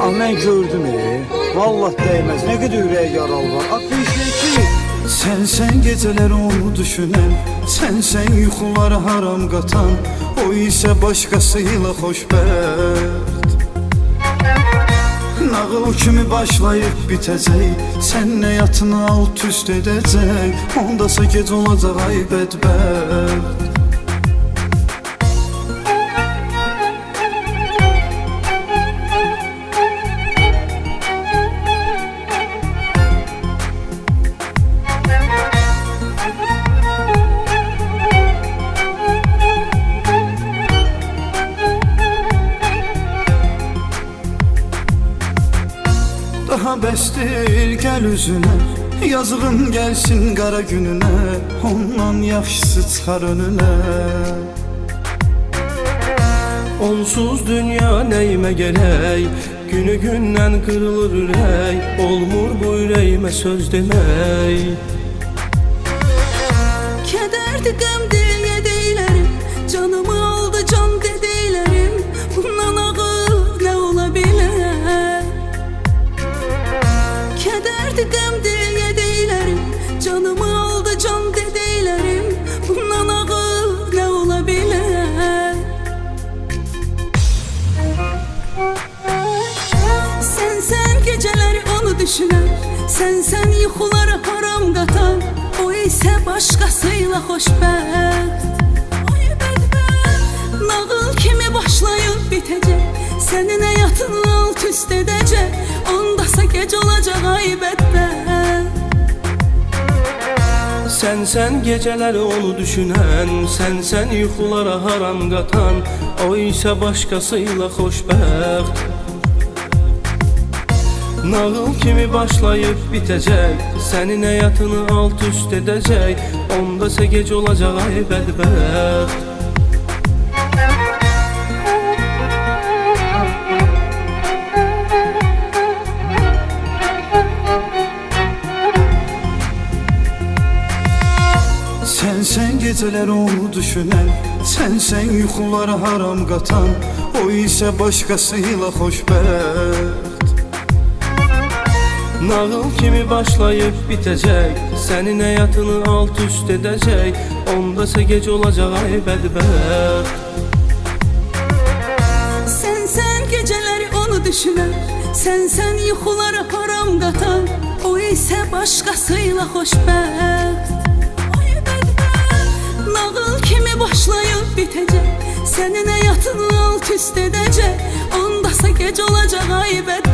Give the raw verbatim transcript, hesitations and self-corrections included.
Ah mən gördüm e. Vallahi değmez. Ne kadar ürəyə yaralı var. Apişeki. Sen sen geceler onu düşünen, sen sen yuxulara haram qatan, o ise başkasıyla xoşbəxt. Nağıl kimi başlayıb bitəcək, sen nə yatını alt üst edəcək, ondasa gec olacaq ay bədbəxt. Daha bəsdir gəl üzünə, yazığın gəlsin qara gününə, ondan yaxşısı çıxar önünə. Onsuz dünya nəyimə gələk, günü gündən qırılır ürək, olmur bu ürəyimə söz demək. Kədərdi qəmdir yediklərim, canımı aldı can dediklərim, bundan ağır nə ola bilər? Kədərdi qəmdir yediklərim, canımı aldı can dediklərim, bundan ağır nə ola bilər? Sən sən gecələri onu düşünən, sən sən yuxuları haram qatan, o isə başqasıyla xoşbəxt. Ay bədbəxt, nağıl kimi başlayıb bitəcək, sənin həyatını alt üst edəcək, ondasa gec olacaq ay bədbəxt. Sən sən gecələri onu düşünən, sən sən yuxulara haram qatan, o isə başqasıyla xoşbəxt. Nağıl kimi başlayıb bitəcək, sənin həyatını alt üst edəcək, ondasa gec olacaq ay bədbəxt. Sen sen geceler onu düşünen, sen sen yuxulara haram qatan, o ise başkasıyla xoşbəxt. Nağıl kimi başlayıb bitəcək, sənin həyatını alt üst edəcək, ondasa gec olacaq ay bədbəxt. Sən sən gecələri onu düşünən, sən sən yuxuları haram qatan, o isə başqasıyla xoşbəxt. Ay bədbəxt, nağıl kimi başlayıb bitəcək, sənin həyatını alt üst edəcək, ondasa gec olacaq ay bədbəxt.